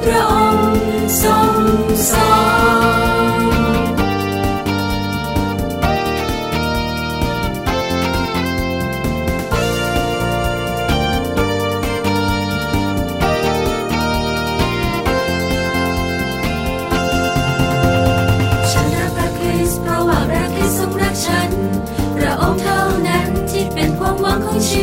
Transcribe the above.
พระองค์ทรงสอนฉันรักพระคริสต์เพราะว่าพระคริสต์ทรงรักฉันพระองค์เท่านั้นที่เป็นความหวังของชี